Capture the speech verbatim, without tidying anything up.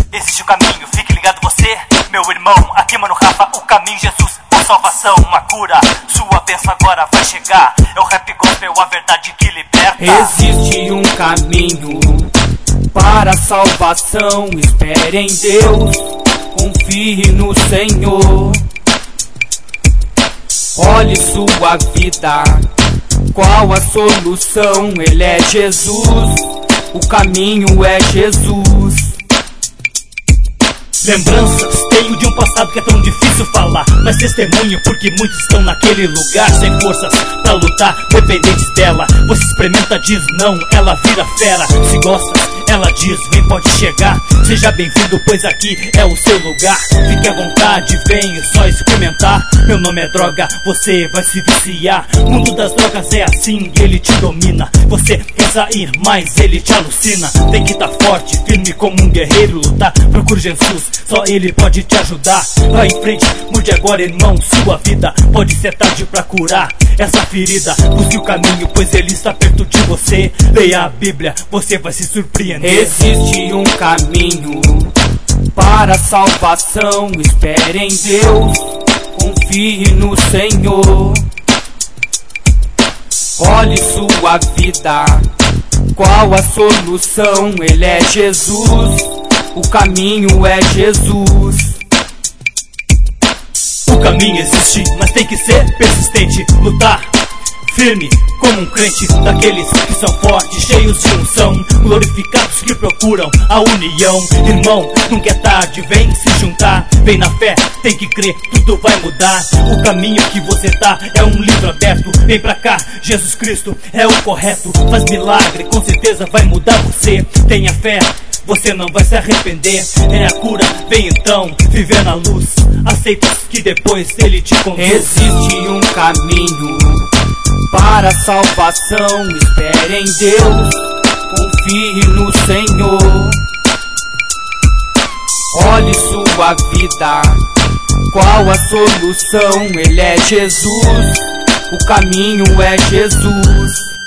Existe um caminho, fique ligado você, meu irmão. Aqui, mano, Rafa, o caminho, Jesus, a salvação, a cura. Sua bênção agora vai chegar. É o rap gospel, a verdade que liberta. Existe um caminho para a salvação. Espere em Deus, confie no Senhor. Olhe sua vida, qual a solução? Ele é Jesus, o caminho é Jesus. Lembranças tenho de um passado que é tão difícil falar, mas testemunho porque muitos estão naquele lugar sem forças pra lutar, dependentes dela. Você experimenta, diz não, ela vira fera. Se gosta, ela diz vem, pode chegar. Seja bem-vindo, pois aqui é o seu lugar. Fique à vontade, venha só experimentar. Meu nome é droga, você vai se viciar. O mundo das drogas é assim, ele te domina. Você quer sair, mas ele te alucina. Tem que estar forte, firme como um guerreiro. Lutar, procure Jesus, só ele pode te ajudar. Vai em frente, mude agora, irmão, sua vida. Pode ser tarde pra curar essa ferida. Busque o caminho, pois ele está perto de você. Leia a Bíblia, você vai se surpreender. Existe um caminho para a salvação. Espere em Deus, confie no Senhor. Olhe sua vida, qual a solução? Ele é Jesus, o caminho é Jesus. O caminho existe, mas tem que ser persistente. Lutar firme como um crente, daqueles que são fortes, cheios de unção, glorificados que procuram a união. Irmão, nunca é tarde, vem se juntar. Vem na fé, tem que crer, tudo vai mudar. O caminho que você tá é um livro aberto. Vem pra cá, Jesus Cristo é o correto. Faz milagre, com certeza vai mudar você. Tenha fé, você não vai se arrepender. É a cura, vem então, viver na luz. Aceita que depois ele te conduz. Existe um caminho para a salvação. Espere em Deus, confie no Senhor. Olhe sua vida, qual a solução? Ele é Jesus, o caminho é Jesus.